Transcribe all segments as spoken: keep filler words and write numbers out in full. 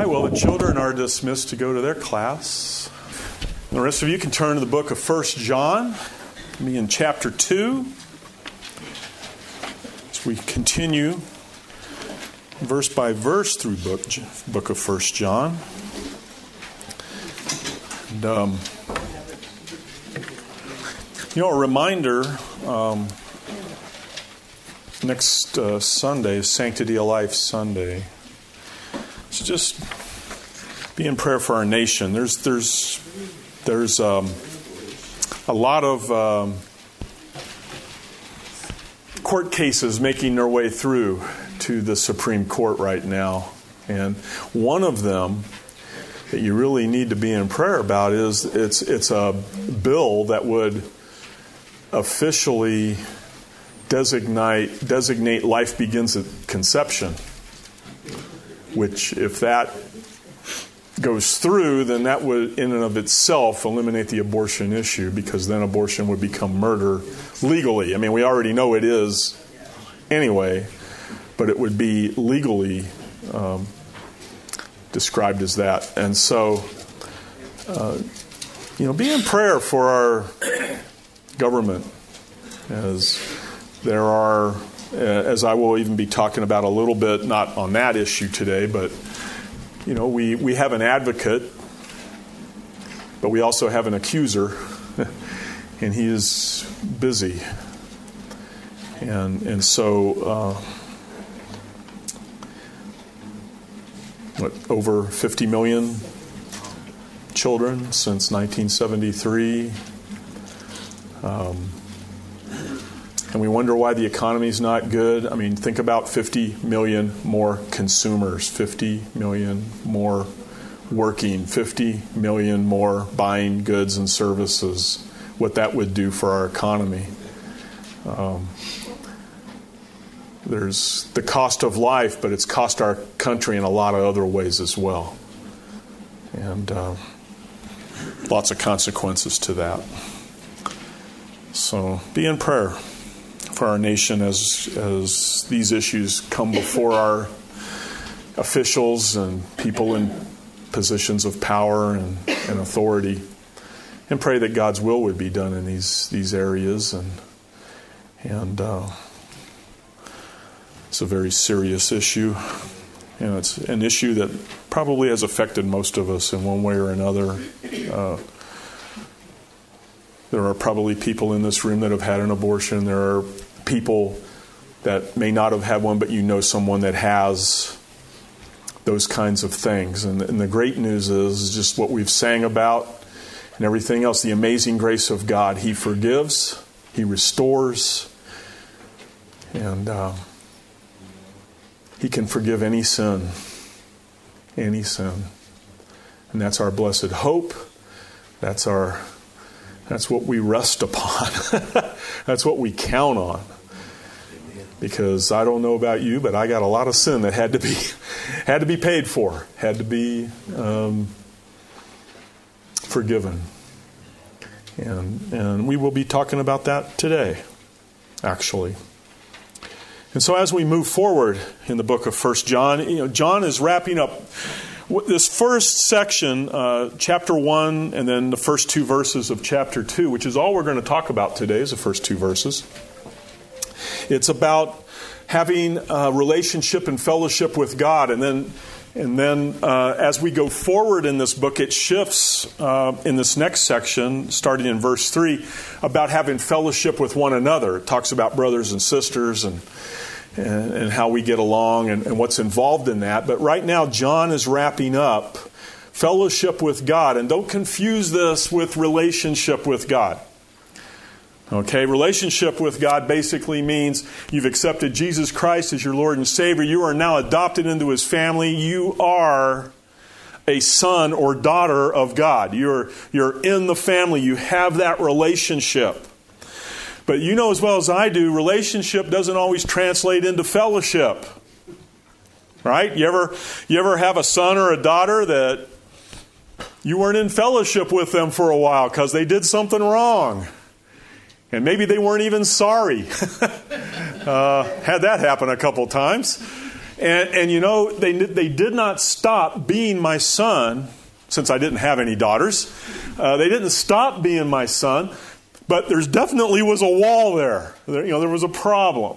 right, well, the children are dismissed to go to their class. And the rest of you can turn to the book of First John. We'll be in chapter two. As we continue verse by verse through book, book of First John. And, um, you know, a reminder, um, next uh, Sunday is Sanctity of Life Sunday. So just be in prayer for our nation. There's there's there's um, a lot of um, court cases making their way through to the Supreme Court right now, and one of them that you really need to be in prayer about is it's it's a bill that would officially designate designate life begins at conception. Which, if that goes through, then that would, in and of itself, eliminate the abortion issue, because then abortion would become murder legally. I mean, we already know it is anyway, but it would be legally um, described as that. And so, uh, you know, be in prayer for our government, as there are. Uh, as I will even be talking about a little bit, not on that issue today, but, you know, we, we have an advocate, but we also have an accuser, and he is busy. And and so, uh, what, over fifty million children since nineteen seventy-three. Um And we wonder why the economy is not good. I mean, think about fifty million more consumers, fifty million more working, fifty million more buying goods and services, what that would do for our economy. Um, there's the cost of life, but it's cost our country in a lot of other ways as well. And uh, lots of consequences to that. So be in prayer for our nation as as these issues come before our officials and people in positions of power and, and authority, and pray that God's will would be done in these these areas. And and uh, it's a very serious issue. You know, it's an issue that probably has affected most of us in one way or another. Uh, There are probably people in this room that have had an abortion. There are people that may not have had one, but you know someone that has those kinds of things. And, and the great news is just what we've sang about and everything else, the amazing grace of God. He forgives, He restores, and uh, He can forgive any sin, any sin. And that's our blessed hope. That's our That's what we rest upon. That's what we count on. Because I don't know about you, but I got a lot of sin that had to be had to be paid for, had to be um, forgiven. And and we will be talking about that today, actually. And so as we move forward in the book of First John, you know, John is wrapping up this first section, uh, chapter one, and then the first two verses of chapter two, which is all we're going to talk about today, is the first two verses. It's about having a relationship and fellowship with God. And then and then uh, as we go forward in this book, it shifts uh, in this next section, starting in verse three, about having fellowship with one another. It talks about brothers and sisters and And, and how we get along and, and what's involved in that. But right now, John is wrapping up fellowship with God. And don't confuse this with relationship with God. Okay, relationship with God basically means you've accepted Jesus Christ as your Lord and Savior. You are now adopted into His family. You are a son or daughter of God. You're, you're in the family. You have that relationship. But you know as well as I do, relationship doesn't always translate into fellowship. Right? You ever you ever have a son or a daughter that you weren't in fellowship with them for a while because they did something wrong? And maybe they weren't even sorry. uh, had that happen a couple times. And, and you know, they, they did not stop being my son, since I didn't have any daughters. Uh, they didn't stop being my son, but there's definitely was a wall there. There, you know, there was a problem.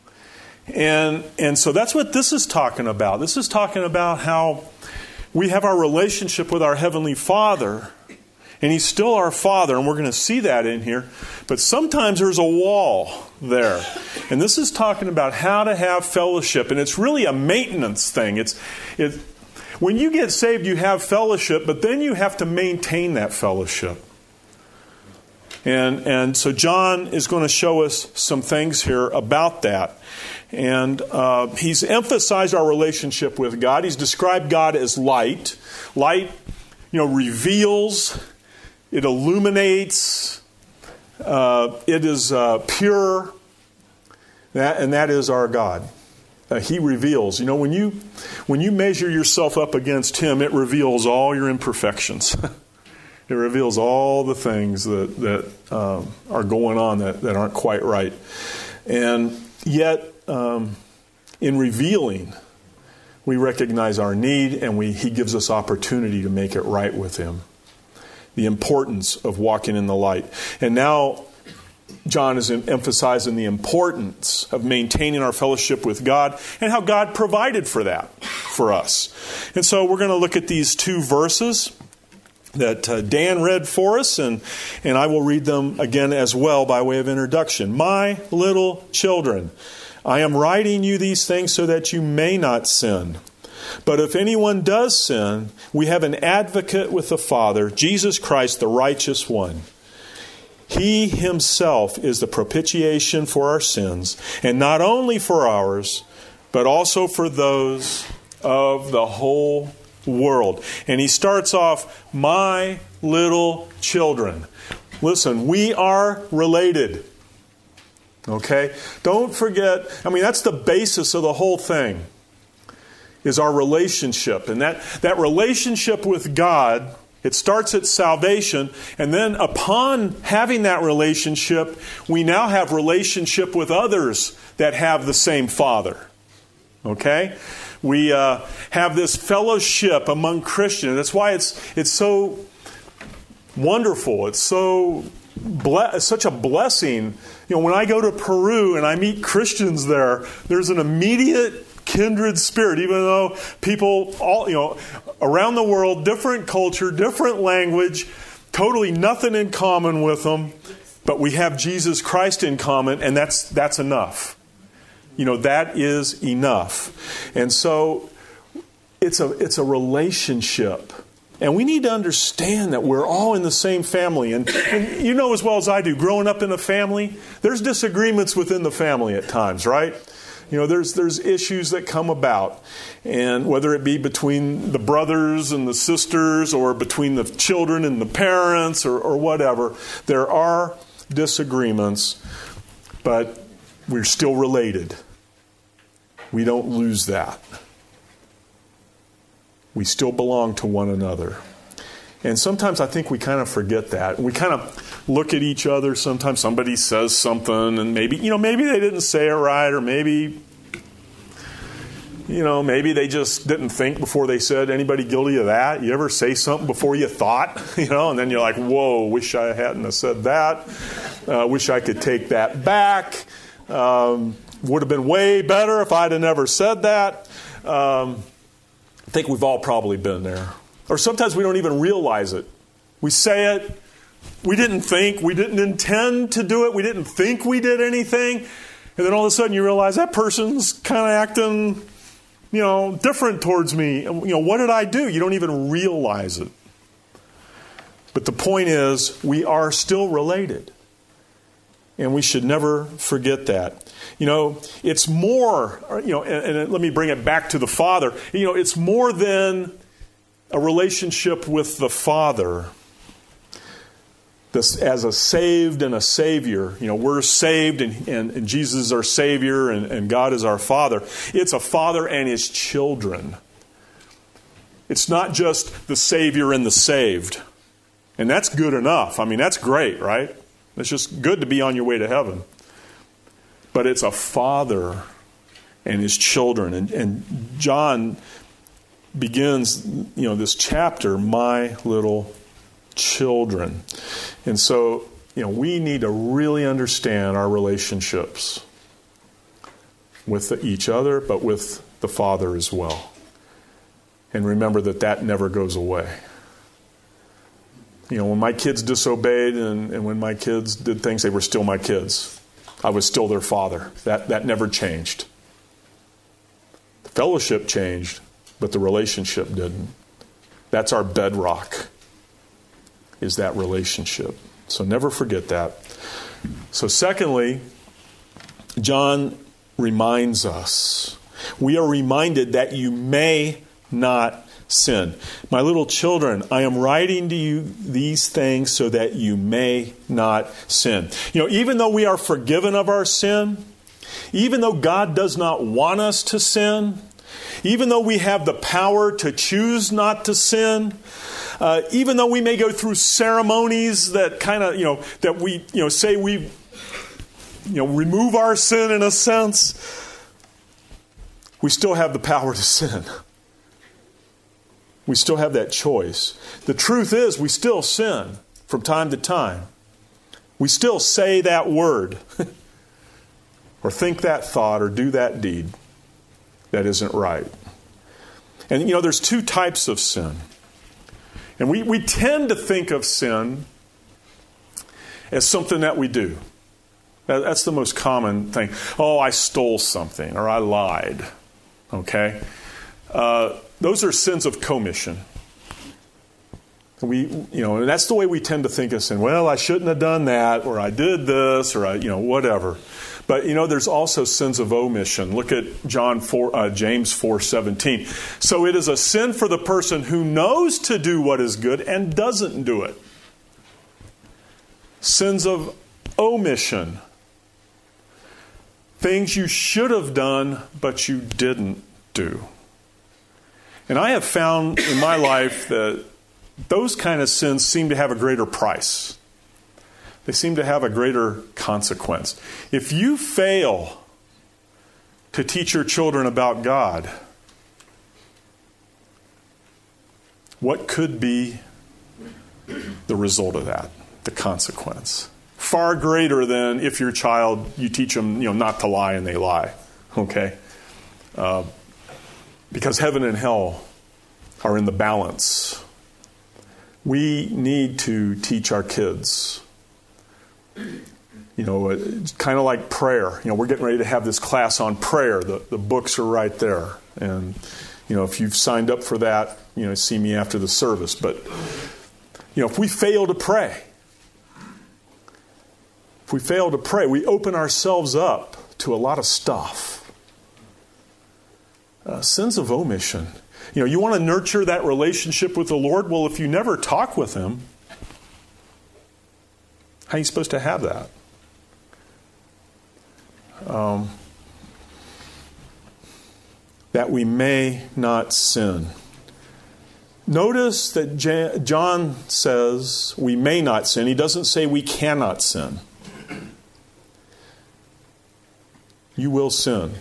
And, and so that's what this is talking about. This is talking about how we have our relationship with our Heavenly Father, and He's still our Father, and we're going to see that in here. But sometimes there's a wall there. And this is talking about how to have fellowship, and it's really a maintenance thing. It's it, when you get saved, you have fellowship, but then you have to maintain that fellowship. And, and so John is going to show us some things here about that. And uh, he's emphasized our relationship with God. He's described God as light. Light, you know, reveals, it illuminates, uh, it is uh, pure, that, and that is our God. Uh, he reveals. You know, when you when you measure yourself up against Him, it reveals all your imperfections. It reveals all the things that that um, are going on that, that aren't quite right, and yet. Um, in revealing, we recognize our need, and we He gives us opportunity to make it right with Him. The importance of walking in the light. And now John is emphasizing the importance of maintaining our fellowship with God and how God provided for that for us. And so we're going to look at these two verses that uh, Dan read for us, and, and I will read them again as well by way of introduction. My little children, I am writing you these things so that you may not sin. But if anyone does sin, we have an advocate with the Father, Jesus Christ, the righteous one. He Himself is the propitiation for our sins, and not only for ours, but also for those of the whole world. And he starts off, my little children. Listen, we are related. Okay? Don't forget, I mean, that's the basis of the whole thing, is our relationship. And that, that relationship with God, it starts at salvation, and then upon having that relationship, we now have relationship with others that have the same Father. Okay? We uh, have this fellowship among Christians. That's why it's it's so wonderful. It's so ble- it's such a blessing. You know, when I go to Peru and I meet Christians there, there's an immediate kindred spirit, even though people all, you know, around the world, different culture, different language, totally nothing in common with them, but we have Jesus Christ in common, and that's that's enough. You know, that is enough. And so it's a it's a relationship. And we need to understand that we're all in the same family. And, and you know as well as I do, growing up in a family, there's disagreements within the family at times, right? You know, there's there's issues that come about. And whether it be between the brothers and the sisters, or between the children and the parents, or, or whatever, there are disagreements, but we're still related. We don't lose that. We still belong to one another. And sometimes I think we kind of forget that. We kind of look at each other. Sometimes somebody says something, and maybe, you know, maybe they didn't say it right, or maybe, you know, maybe they just didn't think before they said. Anybody guilty of that? You ever say something before you thought, you know, and then you're like, whoa, wish I hadn't have said that. Uh, wish I could take that back. Um, would have been way better if I'd have never said that. Um, I think we've all probably been there. Or sometimes we don't even realize it. We say it. We didn't think. We didn't intend to do it. We didn't think we did anything. And then all of a sudden you realize that person's kind of acting, you know, different towards me. You know, what did I do? You don't even realize it. But the point is, we are still related. And we should never forget that. You know, it's more, you know, and, and let me bring it back to the Father. You know, it's more than a relationship with the Father. This, as a saved and a Savior. You know, we're saved, and, and, and Jesus is our Savior, and, and God is our Father. It's a Father and His children. It's not just the Savior and the saved. And that's good enough. I mean, that's great, right? It's just good to be on your way to heaven. But it's a Father and his children. And, and John begins, you know, this chapter, my little children. And so, you know, we need to really understand our relationships with the, each other, but with the Father as well. And remember that that never goes away. You know, when my kids disobeyed and, and when my kids did things, they were still my kids. I was still their father. That that never changed. The fellowship changed, but the relationship didn't. That's our bedrock, is that relationship. So never forget that. So secondly, John reminds us. We are reminded that you may not sin. My little children, I am writing to you these things so that you may not sin. You know, even though we are forgiven of our sin, even though God does not want us to sin, even though we have the power to choose not to sin, uh, even though we may go through ceremonies that kind of, you know, that we, you know, say we, you know, remove our sin in a sense, we still have the power to sin. We still have that choice. The truth is, we still sin from time to time. We still say that word, or think that thought, or do that deed that isn't right. And, you know, there's two types of sin. And we, we tend to think of sin as something that we do. That, that's the most common thing. Oh, I stole something, or I lied. Okay? Uh, those are sins of commission. We, you know, and that's the way we tend to think of sin. Well, I shouldn't have done that, or I did this, or I, you know, whatever. But you know, there's also sins of omission. Look at John four, uh, James four seventeen. So it is a sin for the person who knows to do what is good and doesn't do it. Sins of omission. Things you should have done, but you didn't do. And I have found in my life that those kind of sins seem to have a greater price. They seem to have a greater consequence. If you fail to teach your children about God, what could be the result of that? The consequence. Far greater than if your child, you teach them, you know, not to lie and they lie. Okay? Uh, because heaven and hell are in the balance. We need to teach our kids. You know, it's kind of like prayer. You know, we're getting ready to have this class on prayer. The, the books are right there. And, you know, if you've signed up for that, you know, see me after the service. But, you know, if we fail to pray, if we fail to pray, we open ourselves up to a lot of stuff. Uh, sins of omission. You know, you want to nurture that relationship with the Lord? Well, if you never talk with Him, how are you supposed to have that? Um, that we may not sin. Notice that J- John says we may not sin. He doesn't say we cannot sin. You will sin.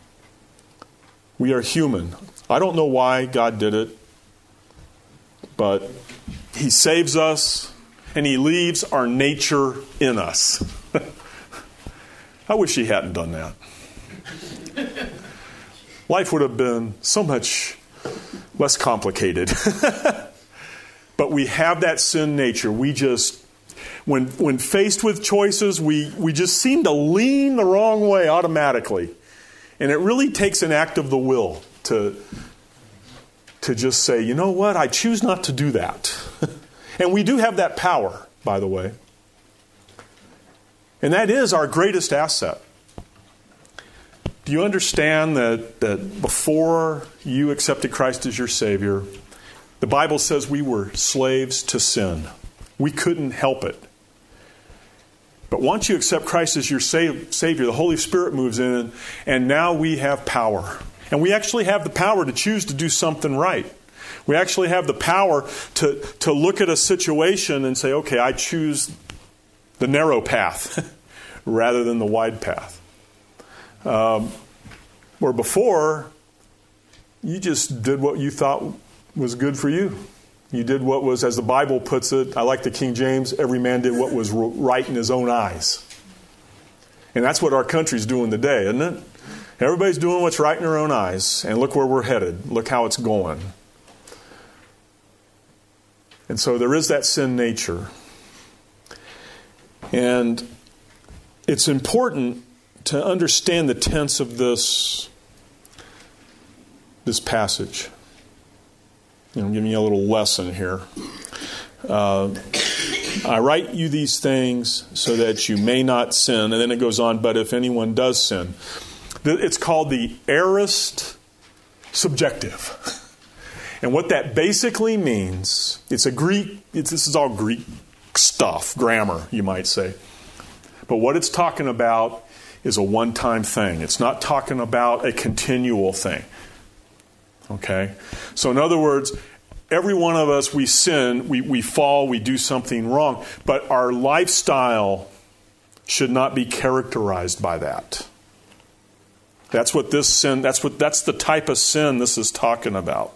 We are human. I don't know why God did it, but He saves us and He leaves our nature in us. I wish He hadn't done that. Life would have been so much less complicated. But we have that sin nature. We just, when when faced with choices, we, we just seem to lean the wrong way automatically. And it really takes an act of the will to, to just say, you know what, I choose not to do that. And we do have that power, by the way. And that is our greatest asset. Do you understand that, that before you accepted Christ as your Savior, the Bible says we were slaves to sin. We couldn't help it. But once you accept Christ as your Savior, the Holy Spirit moves in, and now we have power. And we actually have the power to choose to do something right. We actually have the power to, to look at a situation and say, okay, I choose the narrow path rather than the wide path. Um, Where before, you just did what you thought was good for you. You did what was, as the Bible puts it, I like the King James, every man did what was right in his own eyes. And that's what our country's doing today, isn't it? Everybody's doing what's right in their own eyes. And look where we're headed. Look how it's going. And so there is that sin nature. And it's important to understand the tense of this, this passage. You know, I'm giving you a little lesson here. Uh, I write you these things so that you may not sin. And then it goes on, but if anyone does sin. It's called the aorist subjective. And what that basically means, it's a Greek, it's, this is all Greek stuff, grammar, you might say. But what it's talking about is a one-time thing. It's not talking about a continual thing. Okay? So in other words, every one of us, we sin, we, we fall, we do something wrong. But our lifestyle should not be characterized by that. That's what this sin, that's what that's the type of sin this is talking about.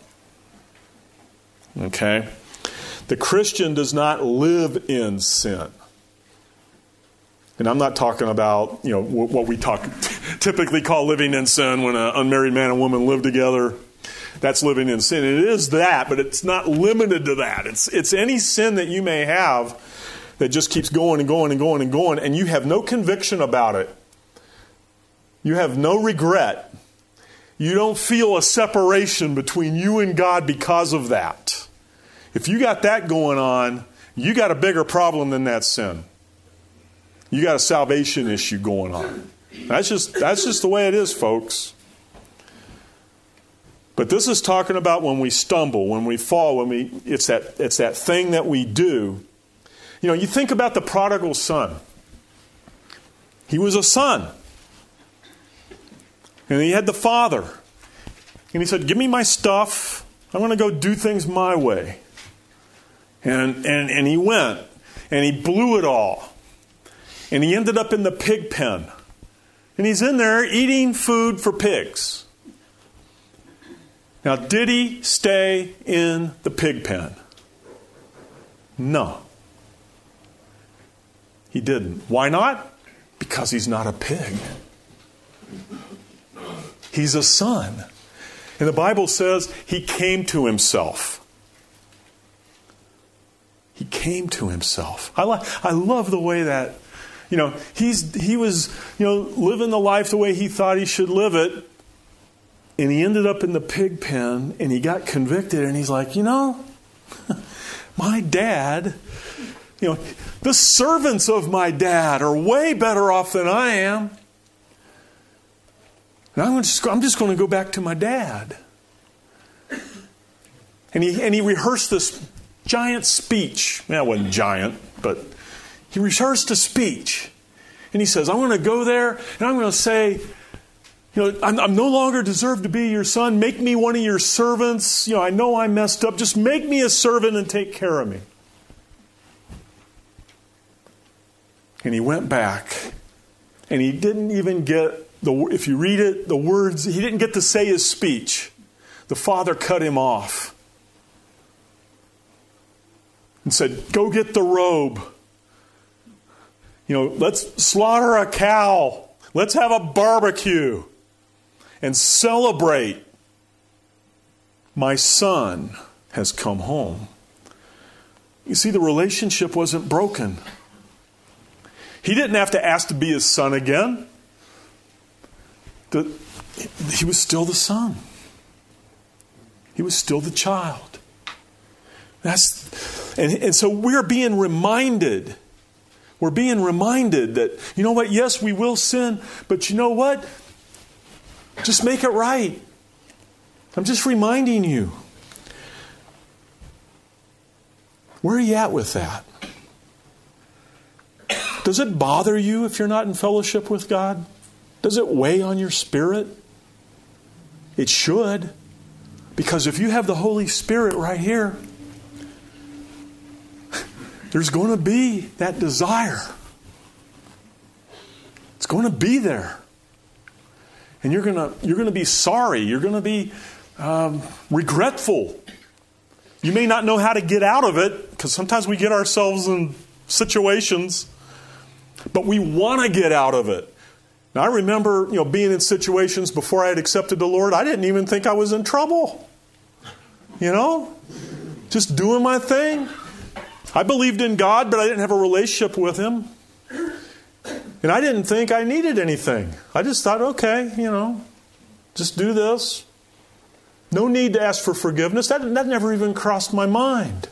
Okay? The Christian does not live in sin. And I'm not talking about, you know, what we talk typically call living in sin when an unmarried man and woman live together. That's living in sin. It is that, but it's not limited to that. It's it's any sin that you may have that just keeps going and going and going and going, and you have no conviction about it. You have no regret. You don't feel a separation between you and God because of that. If you got that going on, you got a bigger problem than that sin. You got a salvation issue going on. That's just that's just the way it is, folks. But this is talking about when we stumble, when we fall, when we it's that it's that thing that we do. You know, you think about the prodigal son. He was a son. And he had the father. And he said, give me my stuff. I'm going to go do things my way. And, and, and he went. And he blew it all. And he ended up in the pig pen. And he's in there eating food for pigs. Now, did he stay in the pig pen? No. He didn't. Why not? Because he's not a pig. He's a son. And the Bible says he came to himself. He came to himself. I, li- I love the way that, you know, he's he was, you know, living the life the way he thought he should live it. And he ended up in the pig pen and he got convicted and he's like, you know, my dad, you know, the servants of my dad are way better off than I am. And I'm just, I'm just going to go back to my dad. And he and he rehearsed this giant speech. Well, it wasn't giant, but he rehearsed a speech. And he says, I'm going to go there and I'm going to say, you know, I'm, I'm no longer deserve to be your son. Make me one of your servants. You know, I know I messed up. Just make me a servant and take care of me. And he went back and he didn't even get The, if you read it, the words, he didn't get to say his speech. The father cut him off and said, go get the robe. You know, let's slaughter a cow. Let's have a barbecue and celebrate. My son has come home. You see, the relationship wasn't broken. He didn't have to ask to be his son again. The, he was still the son. He was still the child. That's and, and so we're being reminded. We're being reminded that, you know what, yes, we will sin, but you know what? Just make it right. I'm just reminding you. Where are you at with that? Does it bother you if you're not in fellowship with God? Does it weigh on your spirit? It should. Because if you have the Holy Spirit right here, there's going to be that desire. It's going to be there. And you're going to you're going to be sorry. You're going to be um, regretful. You may not know how to get out of it, because sometimes we get ourselves in situations, but we want to get out of it. Now, I remember, you know, being in situations before I had accepted the Lord. I didn't even think I was in trouble. You know, just doing my thing. I believed in God, but I didn't have a relationship with Him. And I didn't think I needed anything. I just thought, okay, you know, just do this. No need to ask for forgiveness. That, that never even crossed my mind.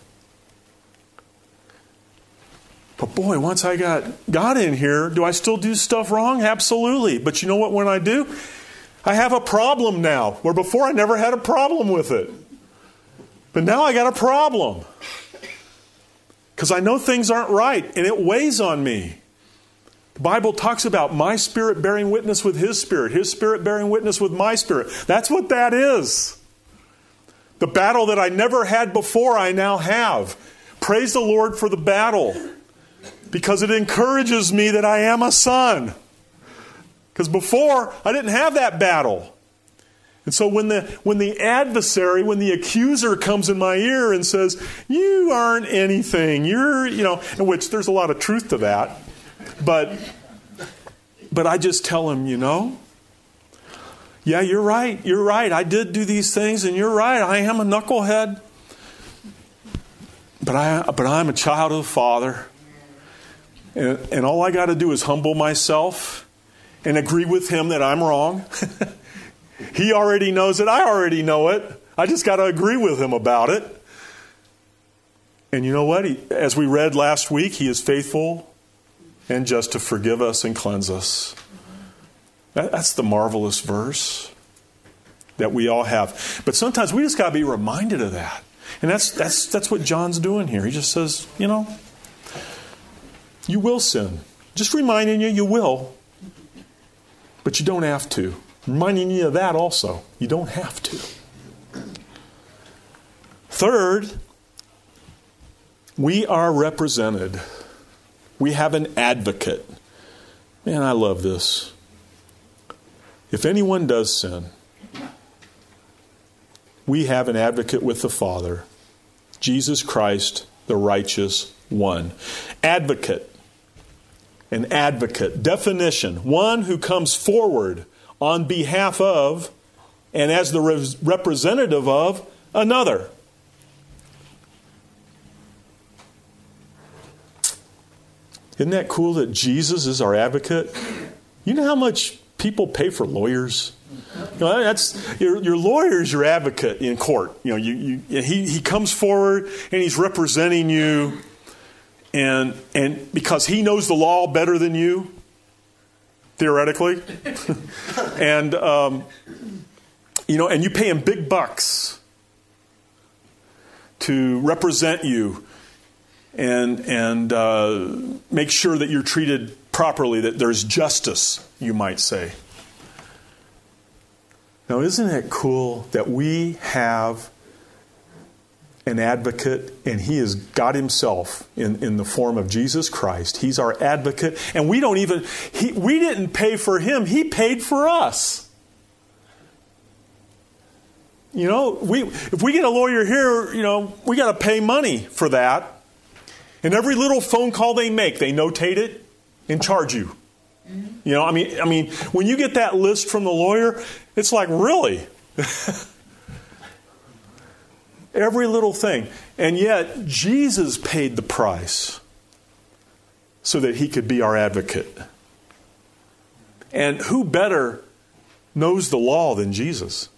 But boy, once I got God in here, do I still do stuff wrong? Absolutely. But you know what, when I do, I have a problem now, where before I never had a problem with it. But now I got a problem. Because I know things aren't right, and it weighs on me. The Bible talks about my spirit bearing witness with His spirit, His spirit bearing witness with my spirit. That's what that is. The battle that I never had before, I now have. Praise the Lord for the battle, because it encourages me that I am a son. Because before, I didn't have that battle. And so when the when the adversary, when the accuser comes in my ear and says, you aren't anything, you're, you know, in which there's a lot of truth to that. But, but I just tell him, you know, yeah, you're right, you're right. I did do these things, and you're right. I am a knucklehead. But, I, but I'm a child of the Father. And, and all I got to do is humble myself and agree with Him that I'm wrong. He already knows it. I already know it. I just got to agree with Him about it. And you know what? He, as we read last week, He is faithful and just to forgive us and cleanse us. That, that's the marvelous verse that we all have. But sometimes we just got to be reminded of that. And that's that's that's what John's doing here. He just says, you know, you will sin. Just reminding you, you will. But you don't have to. Reminding you of that also. You don't have to. Third, we are represented. We have an advocate. Man, I love this. If anyone does sin, we have an advocate with the Father, Jesus Christ, the righteous one. Advocate. An advocate. Definition. One who comes forward on behalf of and as the re- representative of another. Isn't that cool that Jesus is our advocate? You know how much people pay for lawyers? You know, that's your, your lawyer is your advocate in court. You know, you, you he he comes forward and he's representing you, and and because he knows the law better than you, theoretically, and um, you know, and you pay him big bucks to represent you, and and uh, make sure that you're treated properly, that there's justice, you might say. Now, isn't it cool that we have an advocate, and he is God Himself in, in the form of Jesus Christ. He's our advocate, and we don't even, he, we didn't pay for Him. He paid for us. You know, we if we get a lawyer here, you know, we got to pay money for that. And every little phone call they make, they notate it and charge you. You know, I mean, I mean, when you get that list from the lawyer, it's like, really? Every little thing. And yet, Jesus paid the price so that He could be our advocate. And who better knows the law than Jesus?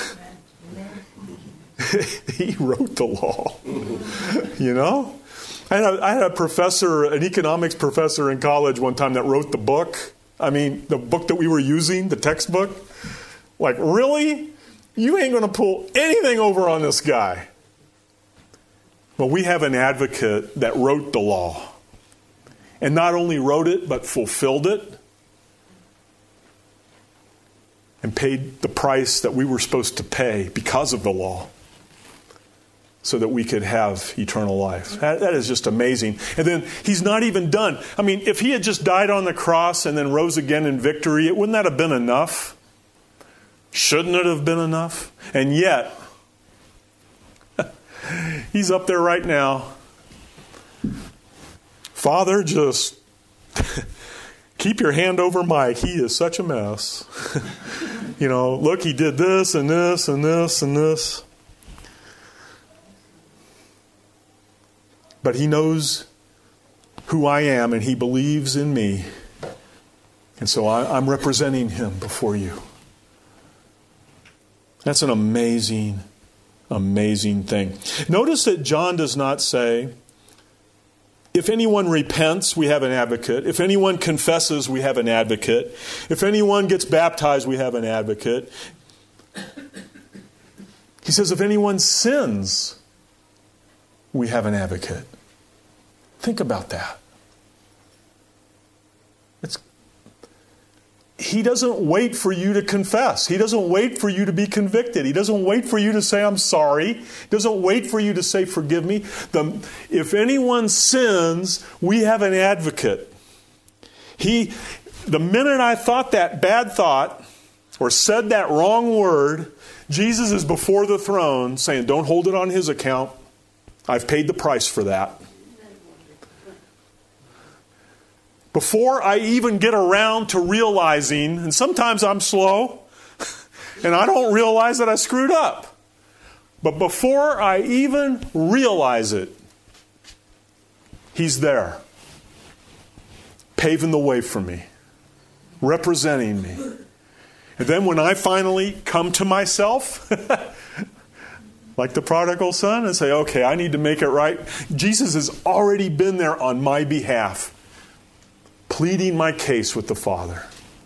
He wrote the law. You know? I had, a, I had a professor, an economics professor in college one time that wrote the book. I mean, the book that we were using, the textbook. Like, really? You ain't going to pull anything over on this guy. But we have an advocate that wrote the law. And not only wrote it, but fulfilled it. And paid the price that we were supposed to pay because of the law. So that we could have eternal life. That, that is just amazing. And then He's not even done. I mean, if He had just died on the cross and then rose again in victory, it wouldn't that have been enough? Shouldn't it have been enough? And yet, he's up there right now. Father, just keep your hand over Mike. He is such a mess. You know, look, he did this and this and this and this. But he knows who I am and he believes in me. And so I, I'm representing him before you. That's an amazing, amazing thing. Notice that John does not say, if anyone repents, we have an advocate. If anyone confesses, we have an advocate. If anyone gets baptized, we have an advocate. He says, if anyone sins, we have an advocate. Think about that. It's, he doesn't wait for you to confess. He doesn't wait for you to be convicted. He doesn't wait for you to say, I'm sorry. He doesn't wait for you to say, forgive me. The, if anyone sins, we have an advocate. He, the minute I thought that bad thought or said that wrong word, Jesus is before the throne saying, don't hold it on his account. I've paid the price for that. Before I even get around to realizing, and sometimes I'm slow, and I don't realize that I screwed up. But before I even realize it, he's there, paving the way for me, representing me. And then when I finally come to myself, like the prodigal son, and say, okay, I need to make it right, Jesus has already been there on my behalf, pleading my case with the Father.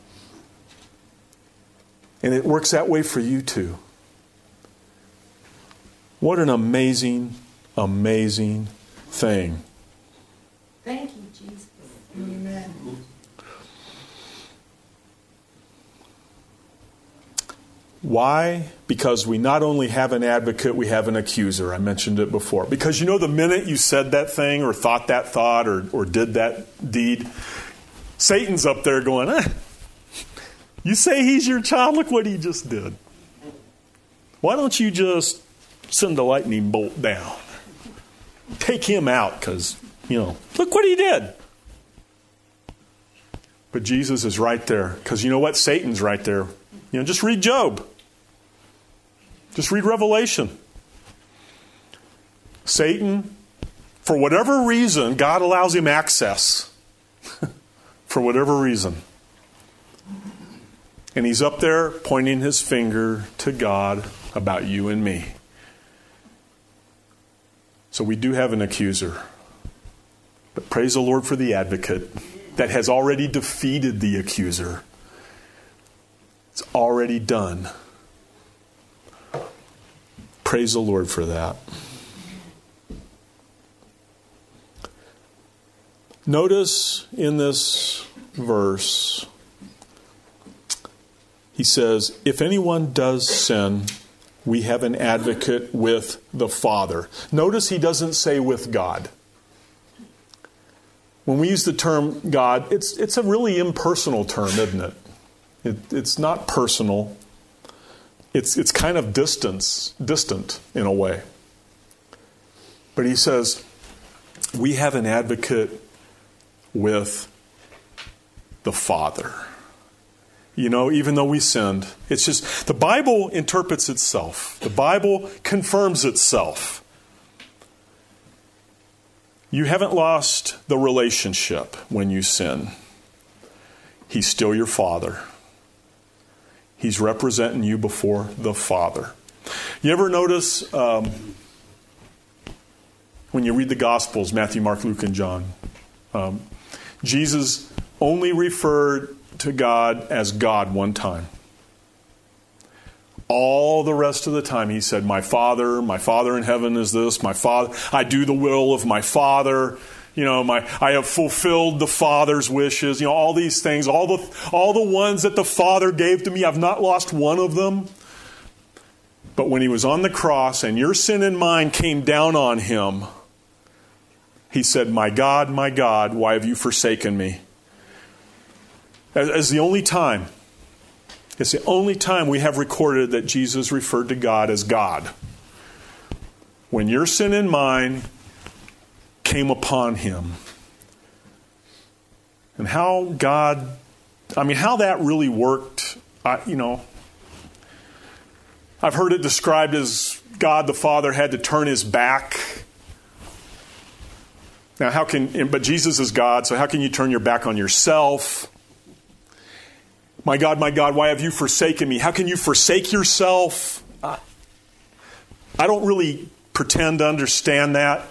And it works that way for you too. What an amazing, amazing thing. Thank you, Jesus. Amen. Why? Because we not only have an advocate, we have an accuser. I mentioned it before. Because you know the minute you said that thing or thought that thought or, or did that deed, Satan's up there going, eh, you say he's your child, look what he just did. Why don't you just send a lightning bolt down? Take him out because, you know, look what he did. But Jesus is right there because you know what? Satan's right there. You know, just read Job. Just read Revelation. Satan, for whatever reason, God allows him access. For whatever reason. And he's up there pointing his finger to God about you and me. So we do have an accuser. But praise the Lord for the advocate that has already defeated the accuser. It's already done. Praise the Lord for that. Notice in this verse, he says, if anyone does sin, we have an advocate with the Father. Notice he doesn't say with God. When we use the term God, it's it's a really impersonal term, isn't it? it it's not personal. It's it's kind of distance, distant in a way. But he says, we have an advocate with the Father. You know, even though we sinned, it's just, the Bible interprets itself. The Bible confirms itself. You haven't lost the relationship when you sin. He's still your Father. He's representing you before the Father. You ever notice um, when you read the Gospels, Matthew, Mark, Luke, and John, um, Jesus only referred to God as God one time. All the rest of the time he said, my Father, my Father in heaven is this, my Father, I do the will of my Father, you know, my I have fulfilled the Father's wishes, you know, all these things, all the all the ones that the Father gave to me, I've not lost one of them. But when he was on the cross and your sin and mine came down on him, he said, my God, my God, why have you forsaken me? As, as the only time. It's the only time we have recorded that Jesus referred to God as God. When your sin and mine came upon him. And how God, I mean, how that really worked, I, you know, I've heard it described as God the Father had to turn his back. Now, how can, but Jesus is God, so how can you turn your back on yourself? My God, my God, why have you forsaken me? How can you forsake yourself? I, I don't really pretend to understand that.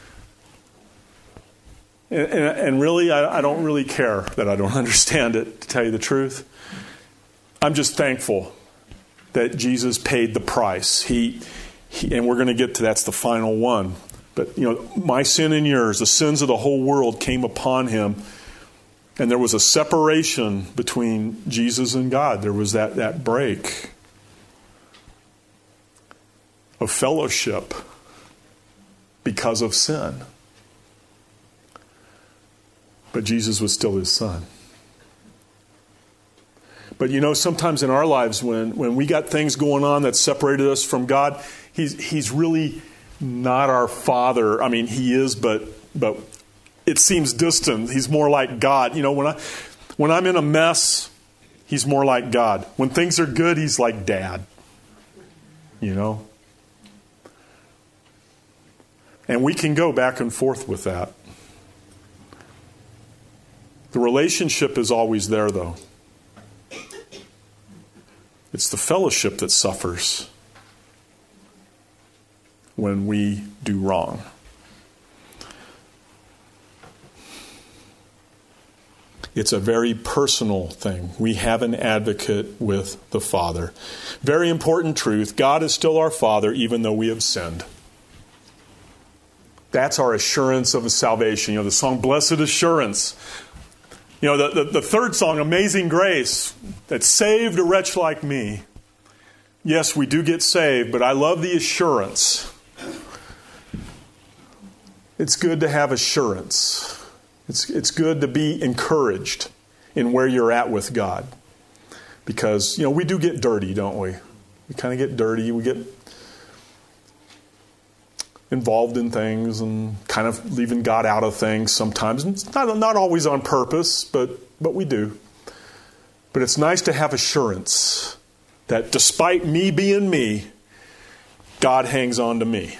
And, and, and really, I, I don't really care that I don't understand it, to tell you the truth. I'm just thankful that Jesus paid the price. He, he and we're going to get to that's the final one. But, you know, my sin and yours, the sins of the whole world came upon him. And there was a separation between Jesus and God. There was that, that break of fellowship because of sin. But Jesus was still his son. But you know, sometimes in our lives when, when we got things going on that separated us from God, he's he's really not our father. I mean, he is, but but it seems distant. He's more like God. You know, when I when I'm in a mess, he's more like God. When things are good, he's like Dad. You know? And we can go back and forth with that. The relationship is always there, though. It's the fellowship that suffers when we do wrong. It's a very personal thing. We have an advocate with the Father. Very important truth. God is still our Father even though we have sinned. That's our assurance of salvation. You know, the song, Blessed Assurance. You know, the, the, the third song, Amazing Grace, that saved a wretch like me. Yes, we do get saved, but I love the assurance. It's good to have assurance. It's, it's good to be encouraged in where you're at with God. Because, you know, we do get dirty, don't we? We kind of get dirty. We get involved in things and kind of leaving God out of things sometimes. It's not, not always on purpose, but, but we do. But it's nice to have assurance that despite me being me, God hangs on to me.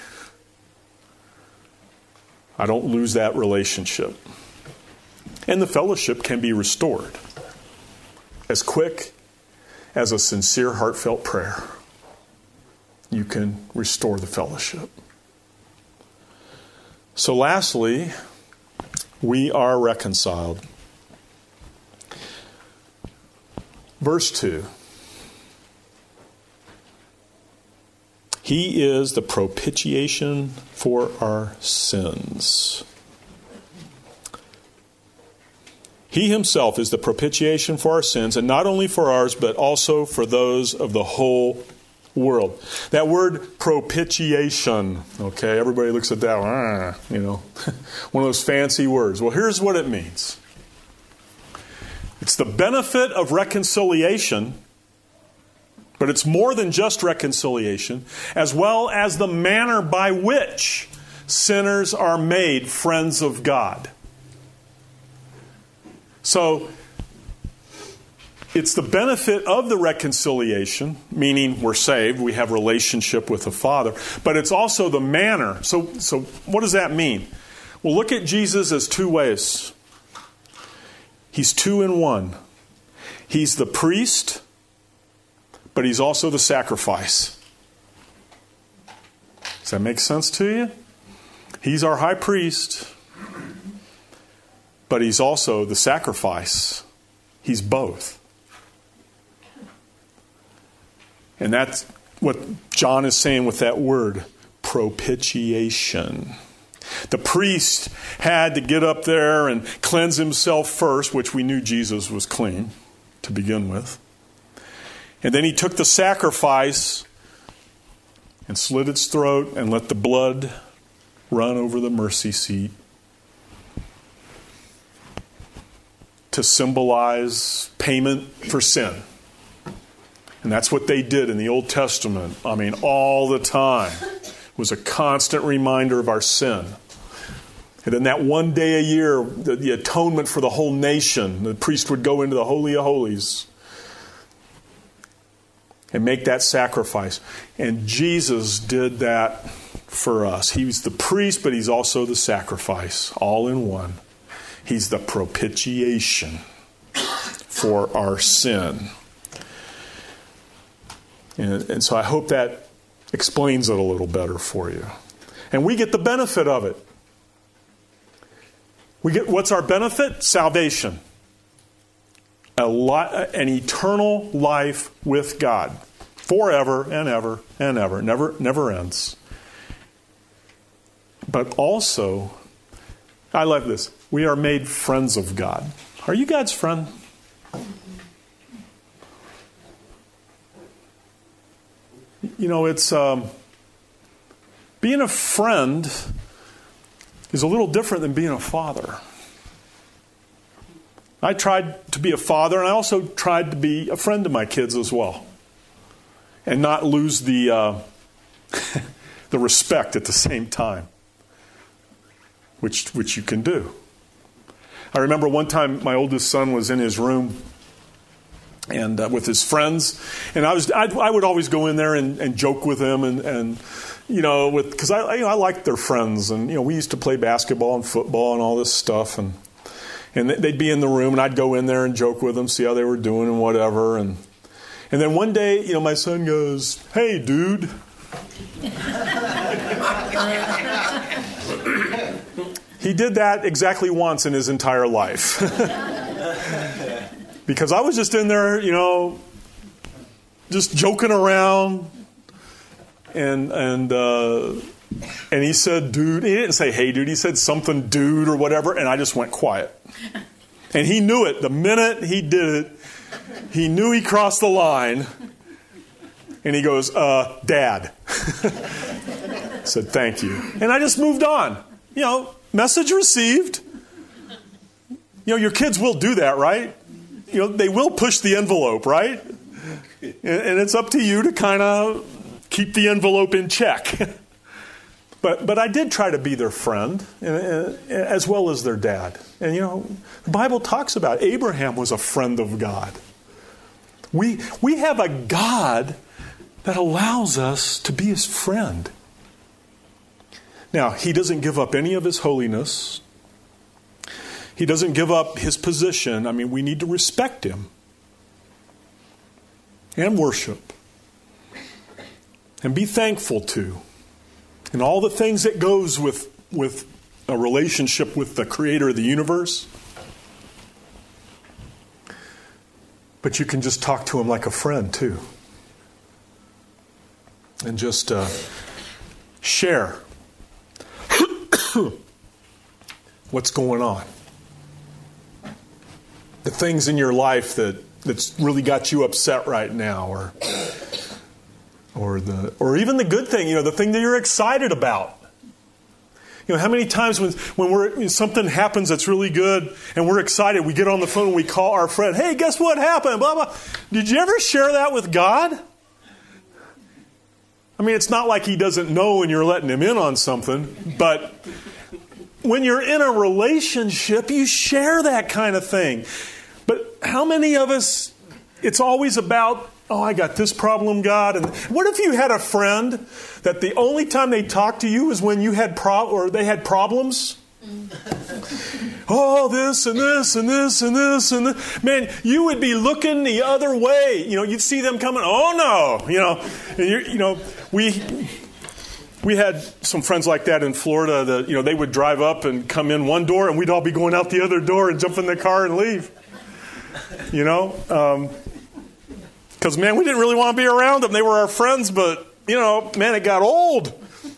I don't lose that relationship. And the fellowship can be restored as quick as a sincere, heartfelt prayer. You can restore the fellowship. So lastly, we are reconciled. Verse two. He is the propitiation for our sins. He himself is the propitiation for our sins, and not only for ours, but also for those of the whole world. That word propitiation, okay, everybody looks at that, ah, you know, one of those fancy words. Well, here's what it means. It's the benefit of reconciliation, but it's more than just reconciliation, as well as the manner by which sinners are made friends of God. So, it's the benefit of the reconciliation, meaning we're saved, we have relationship with the Father, but it's also the manner. So, so what does that mean? Well, look at Jesus as two ways. He's two in one. He's the priest, but he's also the sacrifice. Does that make sense to you? He's our high priest, but he's also the sacrifice. He's both. And that's what John is saying with that word, propitiation. The priest had to get up there and cleanse himself first, which we knew Jesus was clean to begin with. And then he took the sacrifice and slit its throat and let the blood run over the mercy seat to symbolize payment for sin. And that's what they did in the Old Testament. I mean, all the time. It was a constant reminder of our sin. And then that one day a year, the, the atonement for the whole nation, the priest would go into the Holy of Holies and make that sacrifice. And Jesus did that for us. He's the priest, but he's also the sacrifice, all in one. He's the propitiation for our sin. And, and so I hope that explains it a little better for you. And we get the benefit of it. We get what's our benefit? Salvation. A lot, an eternal life with God. Forever and ever and ever. Never, never ends. But also, I love this. We are made friends of God. Are you God's friend? You know, it's um, being a friend is a little different than being a father. I tried to be a father, and I also tried to be a friend to my kids as well, and not lose the uh, the respect at the same time, which which you can do. I remember one time my oldest son was in his room and uh, with his friends, and I was I'd, I would always go in there and, and joke with them, and, and you know, with because I you know, I liked their friends, and you know we used to play basketball and football and all this stuff, and and they'd be in the room, and I'd go in there and joke with them, see how they were doing and whatever, and and then one day, you know, my son goes, "Hey, dude." He did that exactly once in his entire life. Because I was just in there, you know, just joking around. And and uh, and he said, dude. He didn't say, hey, dude. He said something, dude, or whatever. And I just went quiet. And he knew it. The minute he did it, he knew he crossed the line. And he goes, uh, Dad. I said, thank you. And I just moved on. You know, message received. You know, your kids will do that, right? You know, they will push the envelope, right? And it's up to you to kind of keep the envelope in check. But but I did try to be their friend, as well as their dad. And, you know, the Bible talks about Abraham was a friend of God. We we have a God that allows us to be his friend. Now, he doesn't give up any of his holiness. He doesn't give up his position. I mean, we need to respect him and worship and be thankful to, and all the things that goes with, with a relationship with the creator of the universe. But you can just talk to him like a friend, too. And just uh, share what's going on. The things in your life that, that's really got you upset right now, or or the or even the good thing, you know, the thing that you're excited about. You know, how many times when when we're when something happens that's really good and we're excited, we get on the phone and we call our friend, hey, guess what happened? Blah blah. Did you ever share that with God? I mean, it's not like he doesn't know and you're letting him in on something, but when you're in a relationship, you share that kind of thing. But how many of us, it's always about, oh, I got this problem, God. And what if you had a friend that the only time they talked to you was when you had pro- or they had problems? Oh, this and this and this and this and this. Man, you would be looking the other way. You know, you'd see them coming, oh no, you know, and you you know, we we had some friends like that in Florida that, you know, they would drive up and come in one door and we'd all be going out the other door and jump in the car and leave. You know, um, because, man, we didn't really want to be around them. They were our friends, but, you know, man, it got old.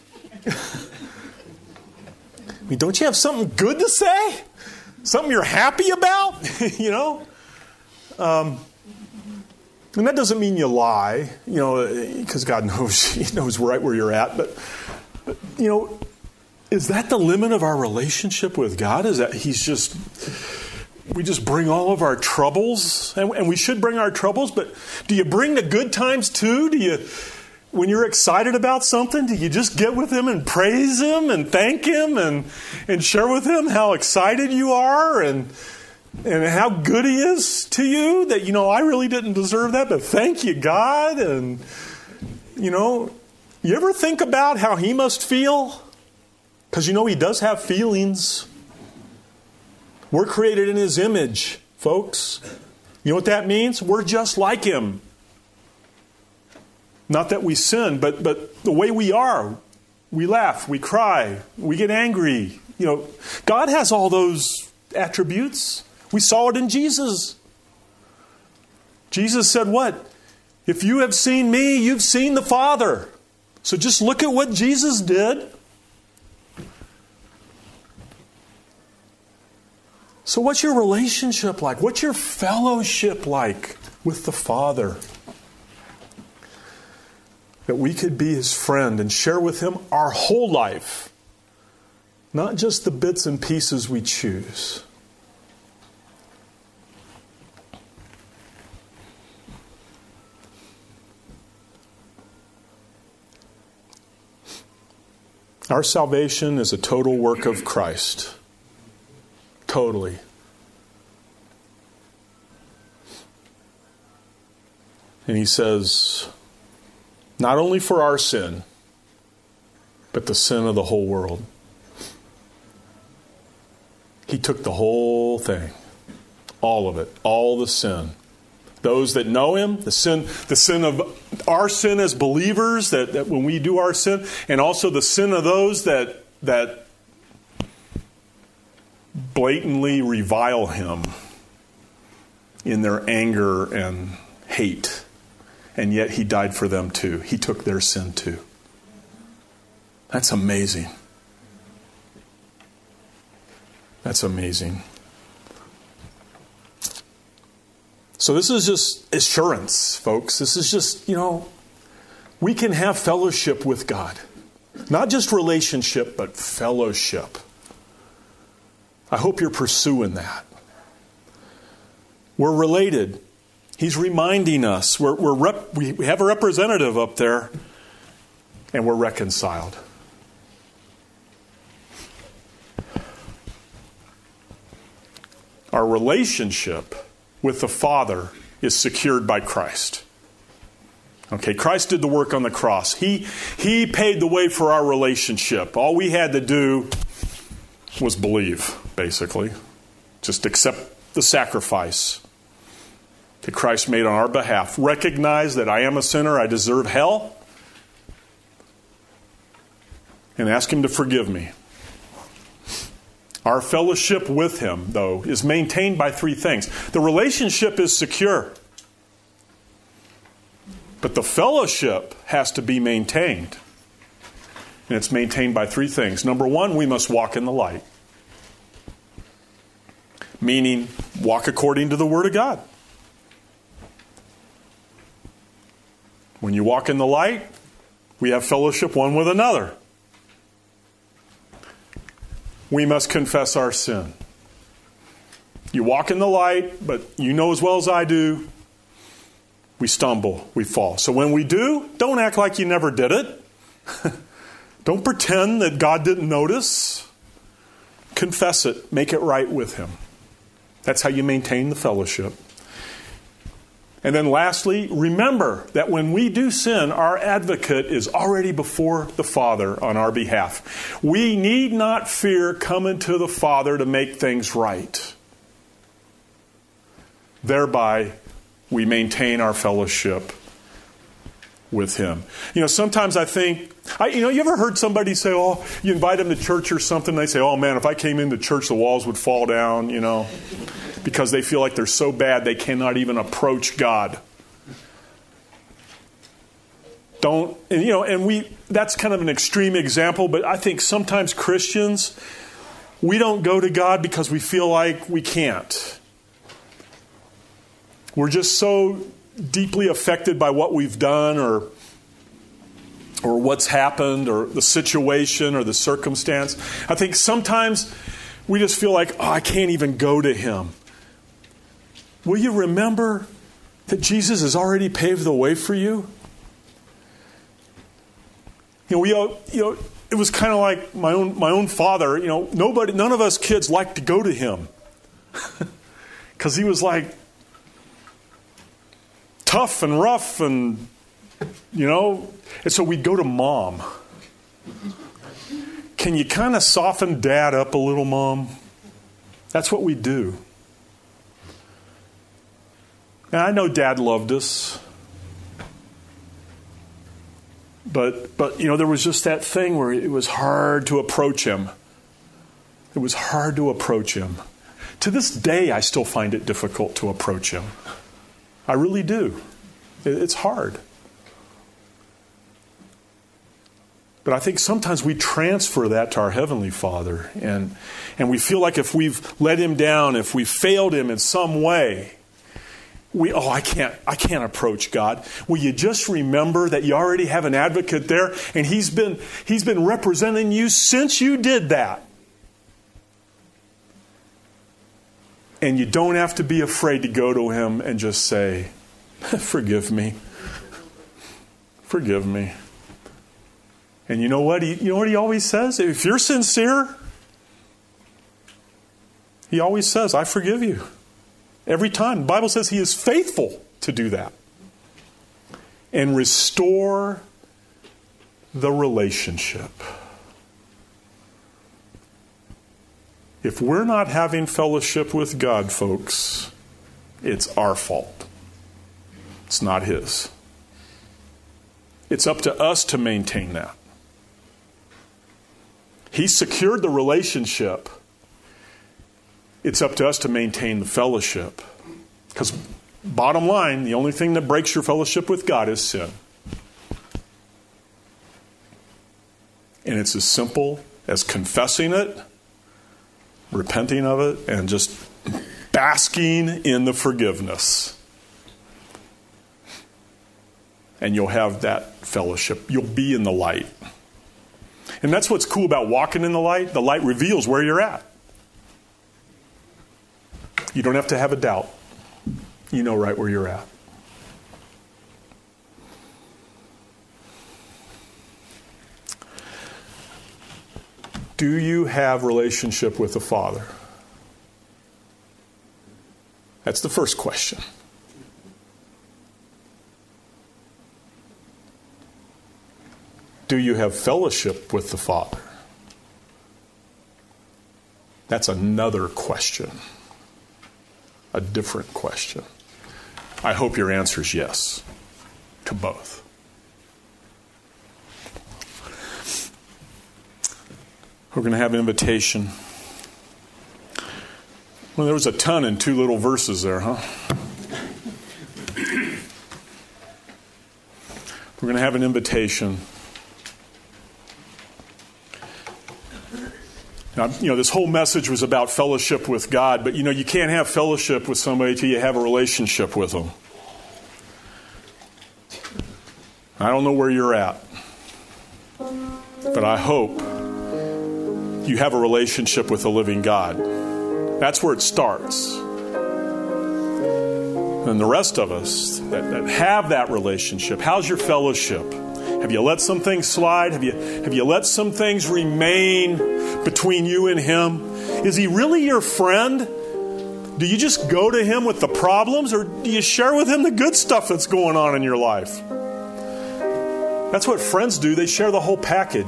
I mean, don't you have something good to say? Something you're happy about? You know? Um, and that doesn't mean you lie, you know, because God knows, he knows right where you're at. But, but, you know, is that the limit of our relationship with God? Is that he's just, we just bring all of our troubles, and, and we should bring our troubles, but do you bring the good times too? Do you, when you're excited about something, do you just get with Him and praise Him and thank Him and, and share with Him how excited you are and and how good He is to you? That, you know, I really didn't deserve that, but thank you, God. And, you know, you ever think about how He must feel? Because, you know, He does have feelings. We're created in His image, folks. You know what that means? We're just like Him. Not that we sin, but but the way we are. We laugh, we cry, we get angry. You know, God has all those attributes. We saw it in Jesus. Jesus said what? If you have seen me, you've seen the Father. So just look at what Jesus did. So what's your relationship like? What's your fellowship like with the Father? That we could be His friend and share with Him our whole life. Not just the bits and pieces we choose. Our salvation is a total work of Christ. Totally. And He says, not only for our sin, but the sin of the whole world. He took the whole thing. All of it. All the sin. Those that know Him, the sin, the sin of our sin as believers, that, that when we do our sin, and also the sin of those that that blatantly revile Him in their anger and hate. And yet He died for them too. He took their sin too. That's amazing. That's amazing. So this is just assurance, folks. This is just, you know, we can have fellowship with God. Not just relationship, but fellowship. I hope you're pursuing that. We're related. He's reminding us. We're, we're rep, we have a representative up there, and we're reconciled. Our relationship with the Father is secured by Christ. Okay, Christ did the work on the cross. He, he paid the way for our relationship. All we had to do was believe, basically. Just accept the sacrifice that Christ made on our behalf. Recognize that I am a sinner, I deserve hell, and ask Him to forgive me. Our fellowship with Him, though, is maintained by three things. The relationship is secure. But the fellowship has to be maintained. And it's maintained by three things. Number one, we must walk in the light. Meaning, walk according to the Word of God. When you walk in the light, we have fellowship one with another. We must confess our sin. You walk in the light, but you know as well as I do, we stumble, we fall. So when we do, don't act like you never did it. Don't pretend that God didn't notice. Confess it. Make it right with Him. That's how you maintain the fellowship. And then lastly, remember that when we do sin, our advocate is already before the Father on our behalf. We need not fear coming to the Father to make things right. Thereby, we maintain our fellowship with Him. You know, sometimes I think, I, you know, you ever heard somebody say, oh, you invite them to church or something, and they say, oh man, if I came into church, the walls would fall down, you know. Because they feel like they're so bad they cannot even approach God. Don't, and you know, and we, that's kind of an extreme example, but I think sometimes Christians, we don't go to God because we feel like we can't. We're just so deeply affected by what we've done or or what's happened or the situation or the circumstance. I think sometimes we just feel like, oh, I can't even go to Him. will you remember that Jesus has already paved the way for you? You know, we all, you know, it was kind of like my own my own father. You know, nobody, none of us kids liked to go to him because he was like tough and rough, and you know, and so we'd go to Mom. Can you kind of soften Dad up a little, Mom? That's what we do. And I know Dad loved us. But, but you know, there was just that thing where it was hard to approach him. It was hard to approach him. To this day, I still find it difficult to approach him. I really do. It, it's hard. But I think sometimes we transfer that to our Heavenly Father. And, and we feel like if we've let him down, if we've failed him in some way, we, oh, I can't, I can't approach God. Will you just remember that you already have an advocate there, and he's been, he's been representing you since you did that. And you don't have to be afraid to go to him and just say, forgive me. Forgive me. And you know what? He, you know what he always says? If you're sincere, he always says, I forgive you. Every time. The Bible says he is faithful to do that. And restore the relationship. If we're not having fellowship with God, folks, it's our fault. It's not his. It's up to us to maintain that. He secured the relationship. It's up to us to maintain the fellowship. Because bottom line, the only thing that breaks your fellowship with God is sin. And it's as simple as confessing it, repenting of it, and just basking in the forgiveness. And you'll have that fellowship. You'll be in the light. And that's what's cool about walking in the light. The light reveals where you're at. You don't have to have a doubt. You know right where you're at. Do you have relationship with the Father? That's the first question. Do you have fellowship with the Father? That's another question. A different question. I hope your answer is yes to both. We're going to have an invitation. Well, there was a ton in two little verses there, huh? We're going to have an invitation. Now, you know, this whole message was about fellowship with God, but you know, you can't have fellowship with somebody till you have a relationship with them. I don't know where you're at, but I hope you have a relationship with the living God. That's where it starts. And the rest of us that, that have that relationship, how's your fellowship? Have you let some things slide? Have you, have you let some things remain between you and him? Is he really your friend? Do you just go to him with the problems, or do you share with him the good stuff that's going on in your life? That's what friends do. They share the whole package.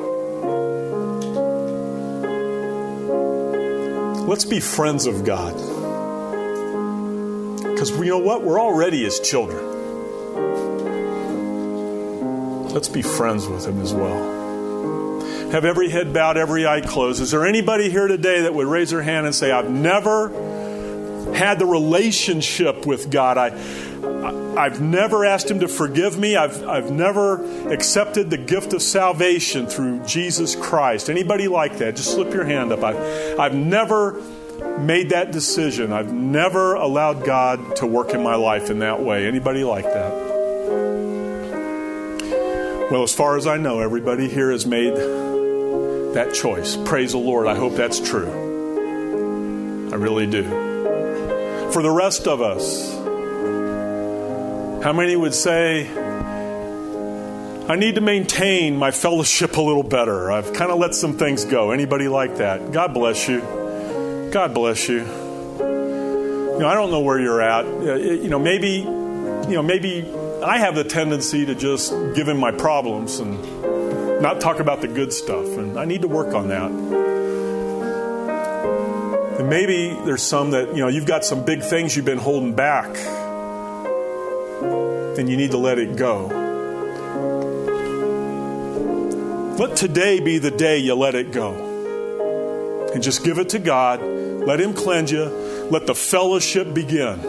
Let's be friends of God. Because you know what? We're already his children. Let's be friends with him as well. Have every head bowed, every eye closed. Is there anybody here today that would raise their hand and say, I've never had the relationship with God. I, I, I've never asked him to forgive me. I've, I've never accepted the gift of salvation through Jesus Christ. Anybody like that? Just slip your hand up. I've, I've never made that decision. I've never allowed God to work in my life in that way. Anybody like that? Well, as far as I know, everybody here has made that choice. Praise the Lord. I hope that's true. I really do. For the rest of us, how many would say, I need to maintain my fellowship a little better. I've kind of let some things go. Anybody like that? God bless you. God bless you. You know, I don't know where you're at. You know, maybe, you know, maybe I have the tendency to just give him my problems and not talk about the good stuff. And I need to work on that. And maybe there's some that, you know, you've got some big things you've been holding back. And you need to let it go. Let today be the day you let it go. And just give it to God. Let him cleanse you. Let the fellowship begin.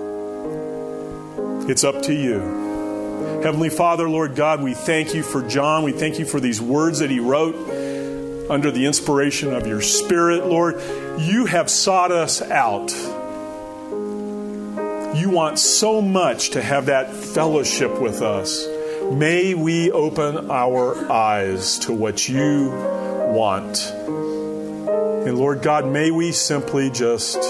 It's up to you. Heavenly Father, Lord God, we thank you for John. We thank you for these words that he wrote under the inspiration of your Spirit, Lord. You have sought us out. You want so much to have that fellowship with us. May we open our eyes to what you want. And Lord God, may we simply just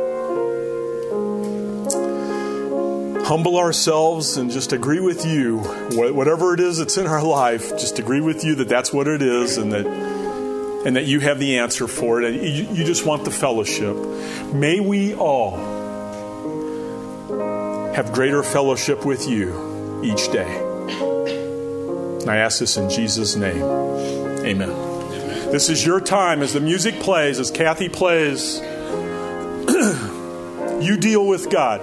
humble ourselves and just agree with you. Whatever it is that's in our life, just agree with you that that's what it is and that and that you have the answer for it. And you, you just want the fellowship. May we all have greater fellowship with you each day. And I ask this in Jesus' name. Amen. Amen. This is your time as the music plays, as Kathy plays. You deal with God.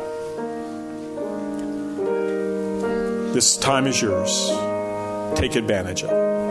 This time is yours. Take advantage of it.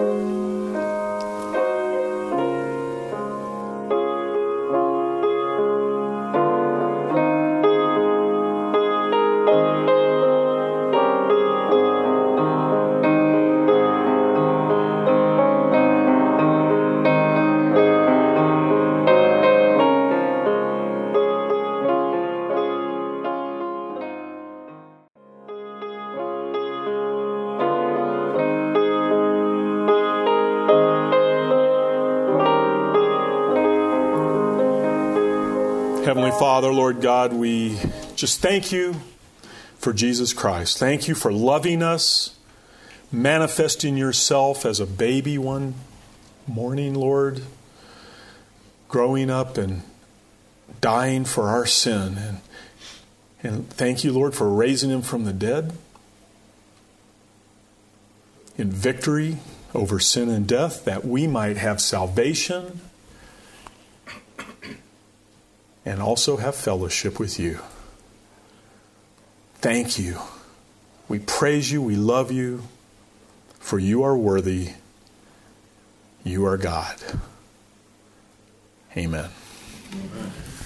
Heavenly Father, Lord God, we just thank you for Jesus Christ. Thank you for loving us, manifesting yourself as a baby one morning, Lord, growing up and dying for our sin. And, and thank you, Lord, for raising him from the dead in victory over sin and death, that we might have salvation and also have fellowship with you. Thank you. We praise you. We love you. For you are worthy. You are God. Amen. Amen.